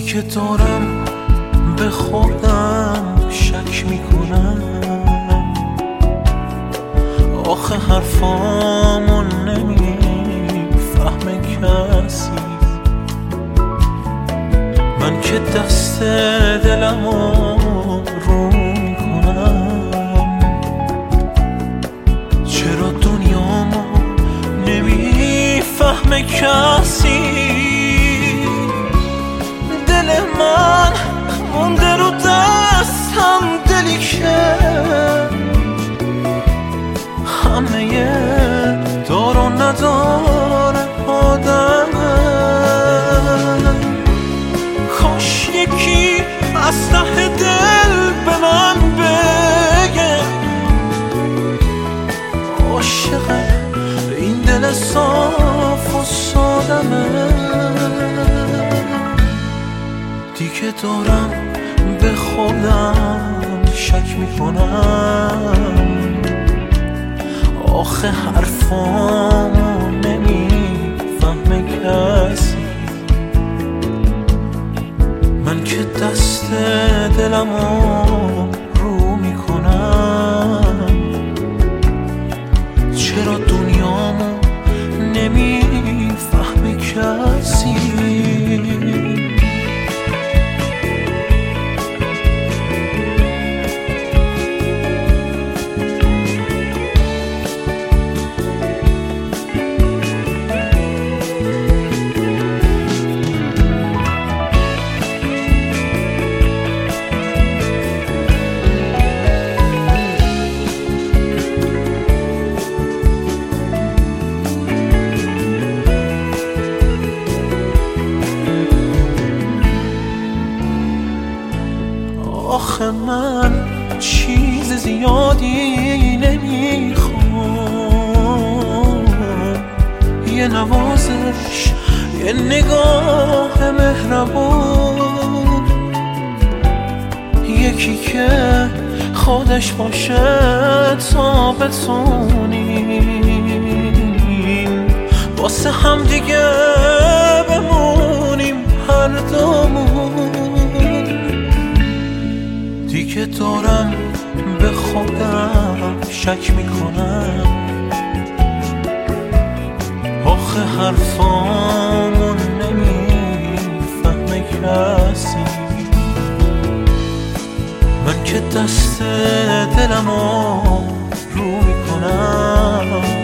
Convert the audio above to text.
دیگه دارم به خودم شک میکنم، آخه حرفامو نمیفهمه کسی. من که دست دلمو رو میکنم، چرا دنیامو نمیفهمه کسی. دل من مونده رو دستم، دلی که همه دار و نداره آدمه. کاش یکی از ته دل به من بگه عاشق این دل صاف و سادمه. دیگه دارم به خودم شک میکنم، آخه حرفامو نمیفهمه کسی. من که دست دلمو رو میکنم، چرا دنیامو نمیفهمه کسی. آخه من چیز زیادی نمیخوام، یه نوازش، یه نگاه مهربون، یکی که خودش باشه تا بتونیم واسه هم دیگه بمونیم هر دومون. دیگه دارم به خودم شک میکنم، آخه حرفامو نمیفهمه کسی. من که دست دلمو رو میکنم،